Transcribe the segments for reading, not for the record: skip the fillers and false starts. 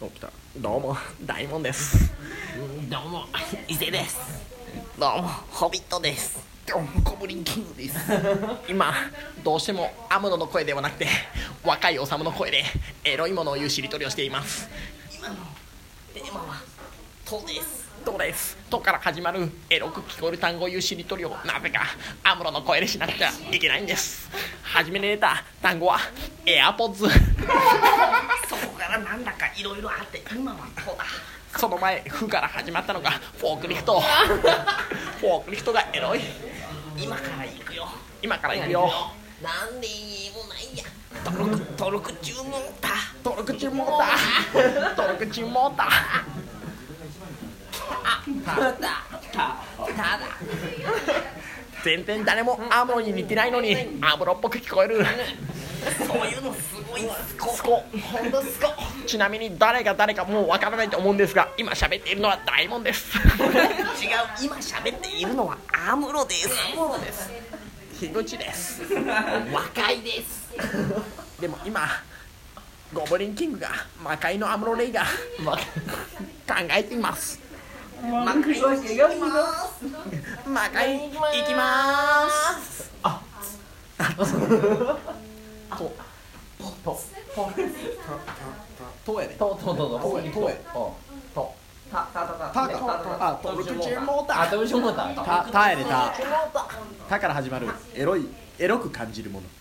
お、来た。どうも大門です。 どうも伊勢です。どうもホビットです。 どうもゴブリンキングです。今どうしてもアムロの声ではなくて若いオサムの声でエロいものを言うしりとりをしています。 今のテーマはとです。 とです。とから始まるエロく聞こえる単語を言うしりとりをなぜかアムロの声でしなくちゃいけないんです。初めに出た単語はエアポッズ。 そこからなんだかいろいろあって今はとだ。 その前フから始まったのがフォークリフト。フォークリフトがエロい。 今から行くよ。 今から行くよ。 なんでもないや。登録注文だ。 登録注文だ。登録注文だ。 ただ全然誰もアムロに似てないのにアムロっぽく聞こえる。 そういうのすごいすご。 ほんとすご。 ちなみに誰が誰かもうわからないと思うんですが、今喋っているのは大門です。 違う、今喋っているのはアムロです。 樋口です。 若いです。 でも今ゴブリンキングが魔界のアムロレイが考えています。 魔界行きます。 魔界行きまーす。とやで。と登録注文だ。たやでた。たから始まるエロく感じるもの。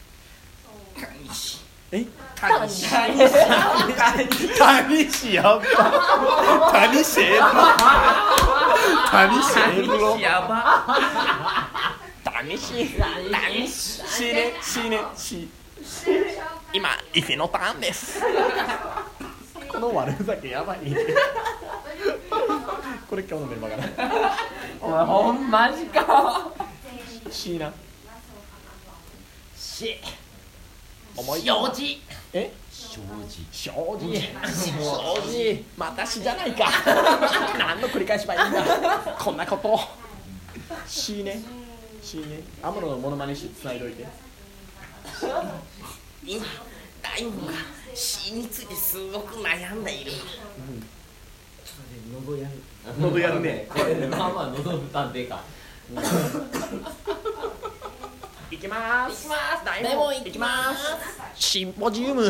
え？タニシやば。タニシエブロ。 やば。 タニシ今イフェのターンです。この悪ふざけやばい。これ今日のメンバーかな。 お前ほんまじか。 しなし重い。 用事。 え？障子またしじゃないか。何の繰り返しばいいんだ。こんなことしねアムロのモノマネしつないどいて。 今大門が死についてすごく悩んでいる。 喉やるね。 まあまあ喉負担でか。 いきまーす。大でも行きます。 シンポジウム。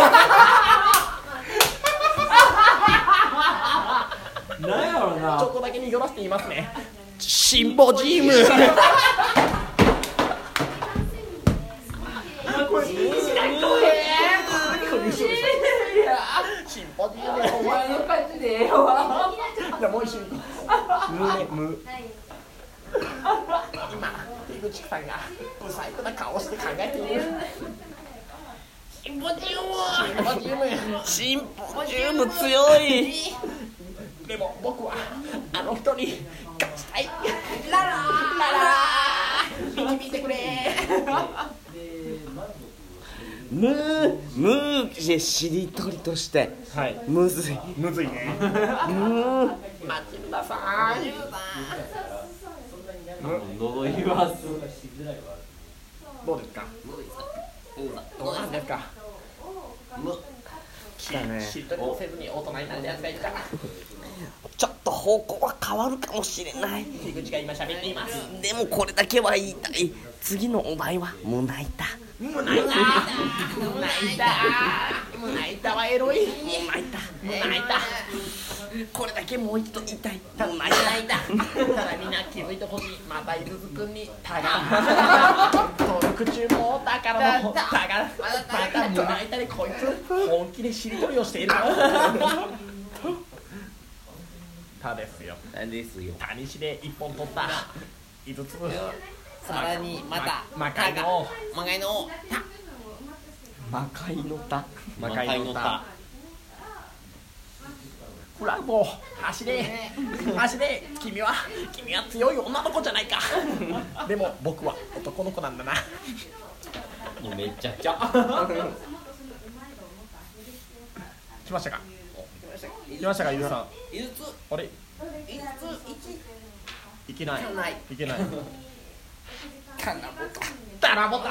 なんやろな。 ちょっとだけ濁らせて言いますね。シンポジウム。シンポジウム。 お前の勝ちでええわ。 じゃあもう一緒に行こう。無。今樋口さんがブサイクな顔をして考えている。 シンポジウム強い。 でも僕はあの人に勝ちたい。 ララ導いてくれ。 ムーでしりとりとしてはい、 むずい。 むずいね。マチルダさん。 喉言わす。 どうですか。どうなんですか。 来たね。 しりとりもせずに大人になるやつがいた。 ちょっと方向は変わるかもしれない。 樋口が今喋っています。 でもこれだけは言いたい。次のお題は胸板。 胸板はエロい。胸板。 これだけもう一度言いたい。 ただみんな気づいてほしい。また井筒くんにタガ登録中もだからのタガまた胸板でこいつ本気でしりとりをしている。たですよ。 ですよ。 タニシで一本取った井筒。 さらにまた魔界の魔界のタ。フラボ走れ君は強い女の子じゃないか。でも僕は男の子なんだな。 めっちゃくちゃ。 来ましたか井出さん。あれいけない。 タナボタ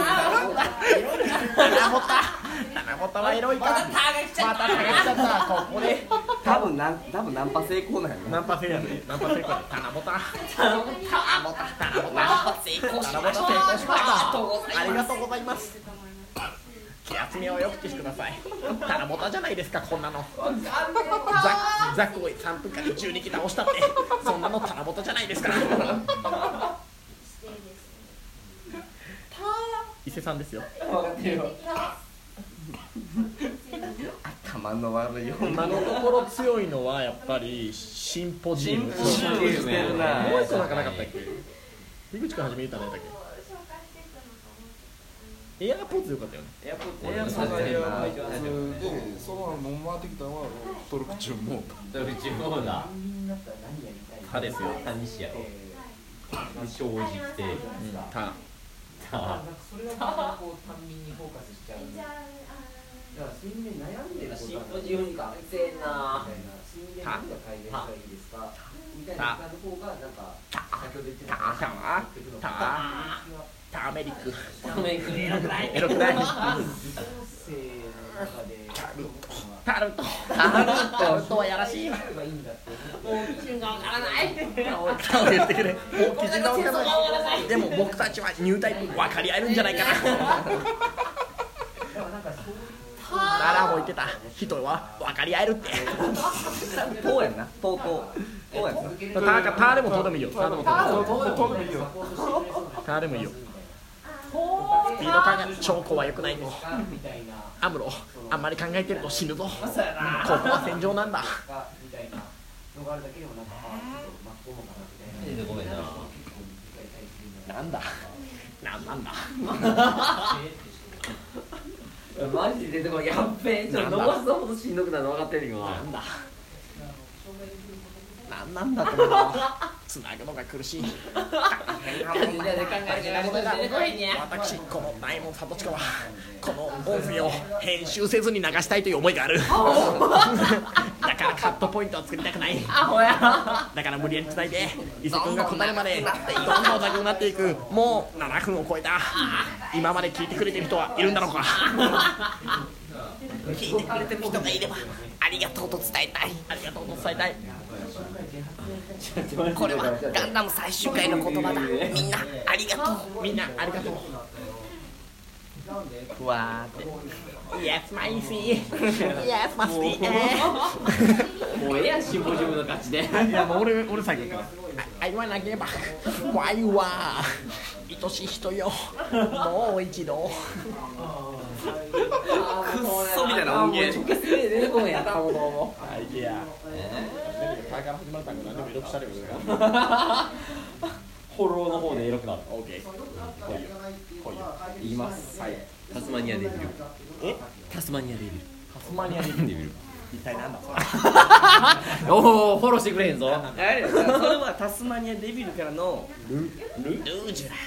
はエロいか。またタが来ちゃった。ここで多分ナンパ成功なんやナンパ成功やね。ナンパ成功やね。タナボタ成功しました。ありがとうございます。気休めをよくしてください。タナボタじゃないですか、こんなの。ザックを3分間に12機倒したって、そんなのタナボタじゃないですから。伊勢さんですよ。 頭の悪いよ。 今のところ強いのはやっぱりシンポジウム。もうしてるな。 一個なんかなかったっけ。井口君初め言ったのやったっけ。エアポーズよかったよね。 エアポーでその飲まってきたのはトルクチューンもトルクチューンもだ歯ですよ。 歯にしやろ正直来て歯。 それはこう単品にフォーカスしちゃう。だから睡眠悩んでることはシンポジウムかせえな睡眠で何が改善したらいいですかみたいな時間の方がなんか先ほど言ってたターメリック。 タメイクエロくないエロくない。タルトはやらしい。もう基準がわからない顔言ってくれ。もう基準がわからない。でも僕たちはニュータイプ分かり合えるんじゃないかな。ララも言ってた。人は分かり合えるって。 トやんな。トやんな。 タでもトでもいいよ。タでもいいよ。タでもいいよ。スピード感が超怖いよくないの。アムロあんまり考えてると死ぬぞ。ここは戦場なんだ。 ごめんななんだなんだマジで出てこない。やっべえちょっと伸ばすほどしんどくなるの分かってるよなんだなんだと思うの。つなぐのが苦しい。私この大門聡親はこの音声を編集せずに流したいという思いがある。だからカットポイントは作りたくない。だから無理やりつないで伊勢君が答えるまでどんどん長くなっていく。もう7分を超えた。今まで聞いてくれてる人はいるんだろうか。 聞いてくれてる人がいればありがとうと伝えたい。 ありがとうと伝えたい。 これはガンダム最終回の言葉だ。みんなありがとう。 みんなありがとう。 ふわーって。 Yes, my see. Yes, my see. もうええやんシンポジウムの勝ちでいやもう俺最後から。言わなければ怖いわ。愛しい人よ。もう一度。 クッソみたいな音源。 直接出てこんやったものもアイディア。パーから始まる単語何でもエロくしたればいいから。 フォローの方でエロくなる。 オッケー。来いよ。 言います。 はい。 タスマニアデビル。 え？ タスマニアデビル。 タスマニアデビル。一体なんだそれ。 おおフォローしてくれへんぞ。 あれそれはタスマニアデビルからのルージュラ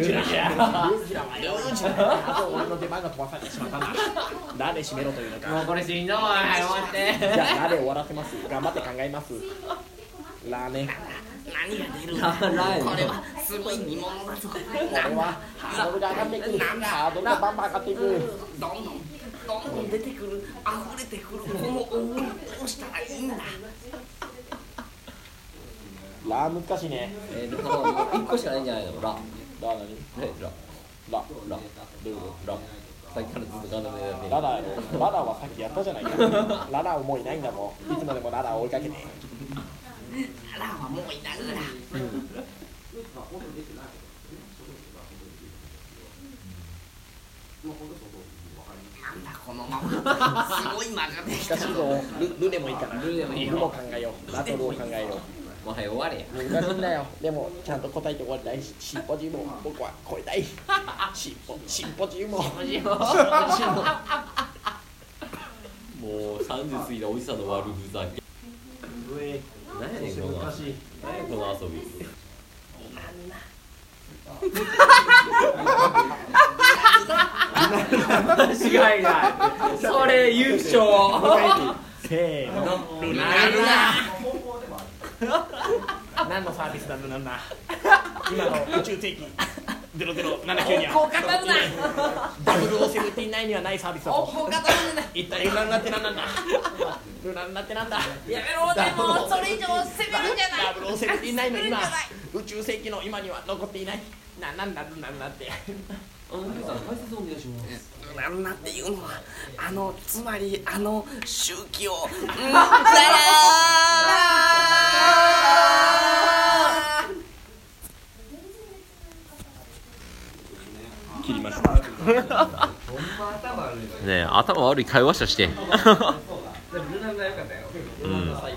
俺の出番が飛ばされてしまったんだ。ラで締めろというのか。 もうこれしんどい。終わってじゃあラで終わらせます。頑張って考えます。ラね。 何が出るラこれはすごい煮物だぞ。 これはハードルが上がっていく。ハードルがバンバン上がっていく。 どんどん出てくる溢れてくるこの思いどうしたらいいんだ。 ラ難しいね。 1個しかないんじゃないの。ララ何？ ララさっきからずっとガンダムでやってる。 ララやろ。ララはさっきやったじゃないか。ララはもういないんだもん。いつまでもララを追いかけて。 ラはもういないんだ。なんだこのまますごい間ができた。 難しいぞ。ルでもいいかな。ルも考えよう。ラとルを考えよもう早く終われや。 う。難しいんだよ。でもちゃんと答えて終わりたい。シンポジウムを僕は超えたい。シンポジウムを。 もう30過ぎたおじさんの悪ふざけ。何やねんこの難しい。 何やこの遊び。間違いない。それ優勝。 せーの。ルナ何のサービスなんだなんだ。今の宇宙的。 0079にはこう語るな 0079にはないサービスだことう語るな一体ルナルナって何なんだルナルナってなんだやめろでもそれ以上攻めるんじゃない 0079の今攻めるんじゃない宇宙世紀の今には残っていないなんだルナルナって皆さん解説お願いしますルナルナっていうのはつまり宗教切りましたほんま頭悪いねえ頭悪い会話者してでもルナルナ良かったようん